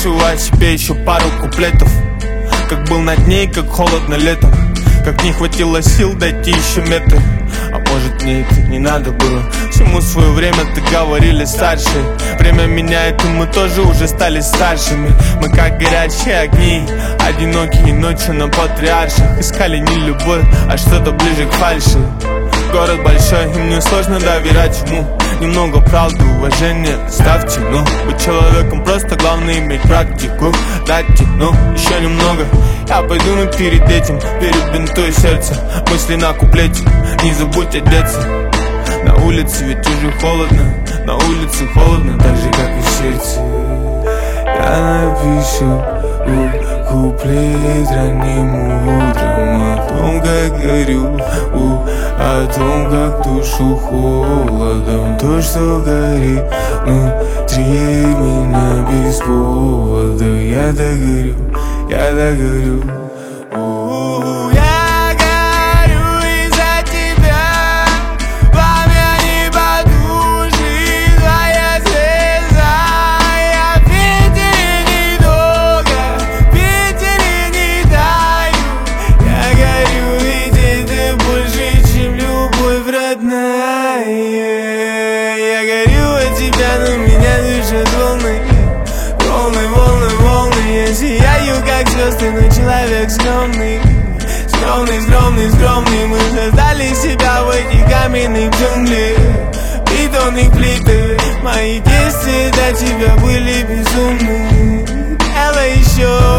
Напишу о себе еще пару куплетов. Как был над ней, как холодно летом, как не хватило сил дойти еще метр. А может мне это не надо было? Всему свое время, так говорили старшие. Время меняет, и мы тоже уже стали старшими. Мы как горячие огни, одинокие ночи на патриарших. Искали не любовь, а что-то ближе к фальши. Город большой, и мне сложно доверять ему. Немного правды, уважения, ставьте, ну. Быть человеком просто главное иметь практику. Дайте, ну, еще немного. Я пойду, но перед этим перебинтую сердце. Мысли на куплете, не забудь одеться. На улице ведь уже холодно, на улице холодно, так же как и в сердце. Я напишу куплет ранним утром о том, как горю, о том, как душу холодом. То, что горит внутри меня без повода. Я догорю, я догорю. Я горю от тебя, но меня душат волны. Волны, волны, волны. Я сияю, как звезды, но человек скромный. Скромный, скромный, скромный. Мы создали себя в этих каменных джунглях, бетонных плитах. Мои действия до тебя были безумны. Делай еще